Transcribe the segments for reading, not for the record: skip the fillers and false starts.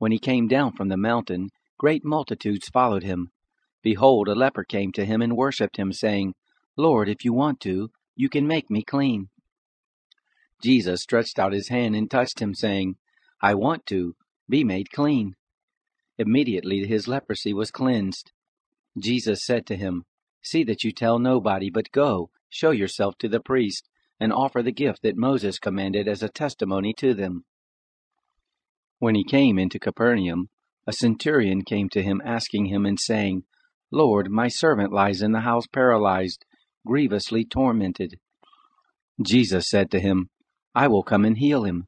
When he came down from the mountain, great multitudes followed him. Behold, a leper came to him and worshipped him, saying, Lord, if you want to, you can make me clean. Jesus stretched out his hand and touched him, saying, I want to, be made clean. Immediately his leprosy was cleansed. Jesus said to him, See that you tell nobody, but go, show yourself to the priest, and offer the gift that Moses commanded as a testimony to them. When he came into Capernaum, a centurion came to him asking him and saying, Lord, my servant lies in the house paralyzed, grievously tormented. Jesus said to him, I will come and heal him.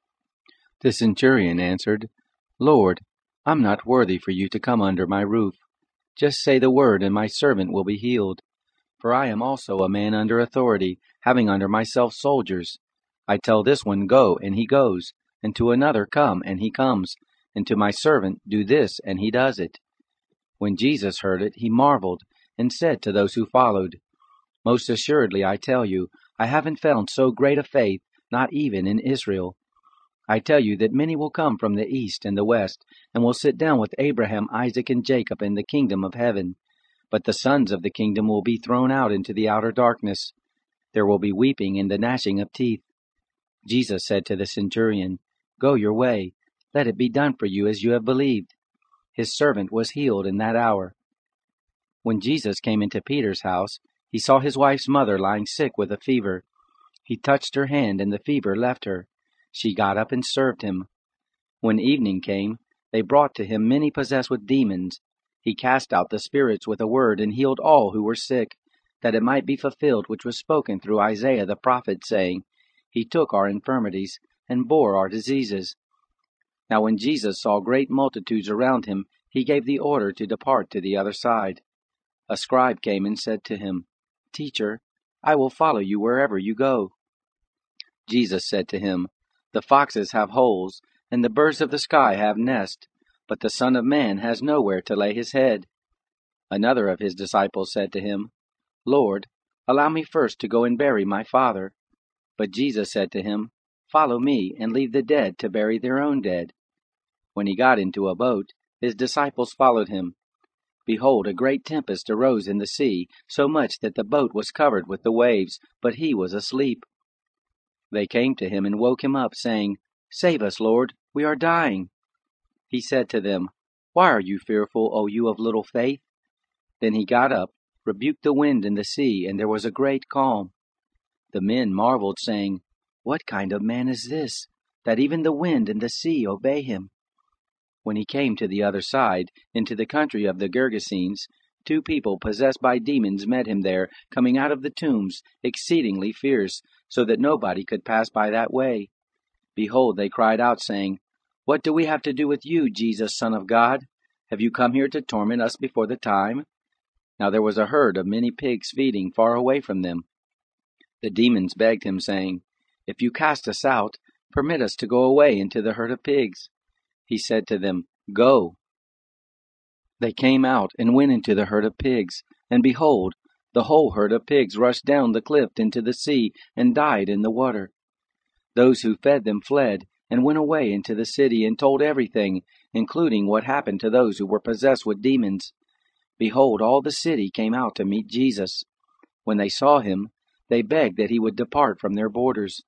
The centurion answered, Lord, I'm not worthy for you to come under my roof. Just say the word, and my servant will be healed. For I am also a man under authority, having under myself soldiers. I tell this one, Go, and he goes, and to another, Come, and he comes, and to my servant, Do this, and he does it. When Jesus heard it, he marveled, and said to those who followed, Most assuredly I tell you, I haven't found so great a faith, not even in Israel. I tell you that many will come from the east and the west, and will sit down with Abraham, Isaac, and Jacob in the kingdom of heaven. But the sons of the kingdom will be thrown out into the outer darkness. There will be weeping and the gnashing of teeth. Jesus said to the centurion, Go your way, let it be done for you as you have believed. His servant was healed in that hour. When Jesus came into Peter's house, he saw his wife's mother lying sick with a fever. He touched her hand, and the fever left her. She got up and served him. When evening came, they brought to him many possessed with demons. He cast out the spirits with a word and healed all who were sick, that it might be fulfilled which was spoken through Isaiah the prophet, saying, He took our infirmities and bore our diseases. Now when Jesus saw great multitudes around him, he gave the order to depart to the other side. A scribe came and said to him, Teacher, I will follow you wherever you go. Jesus said to him, The foxes have holes, and the birds of the sky have nests, but the Son of Man has nowhere to lay his head. Another of his disciples said to him, Lord, allow me first to go and bury my father. But Jesus said to him, Follow me, and leave the dead to bury their own dead. When he got into a boat, his disciples followed him. Behold, a great tempest arose in the sea, so much that the boat was covered with the waves, but he was asleep. They came to him and woke him up, saying, Save us, Lord, we are dying. He said to them, Why are you fearful, O you of little faith? Then he got up, rebuked the wind and the sea, and there was a great calm. The men marveled, saying, What kind of man is this, that even the wind and the sea obey him? When he came to the other side, into the country of the Gergesenes, 2 people possessed by demons met him there, coming out of the tombs, exceedingly fierce, so that nobody could pass by that way. Behold, they cried out, saying, What do we have to do with you, Jesus, Son of God? Have you come here to torment us before the time? Now there was a herd of many pigs feeding far away from them. The demons begged him, saying, If you cast us out, permit us to go away into the herd of pigs. He said to them, Go. They came out and went into the herd of pigs, and behold, the whole herd of pigs rushed down the cliff into the sea and died in the water. Those who fed them fled and went away into the city and told everything, including what happened to those who were possessed with demons. Behold, all the city came out to meet Jesus. When they saw him, they begged that he would depart from their borders.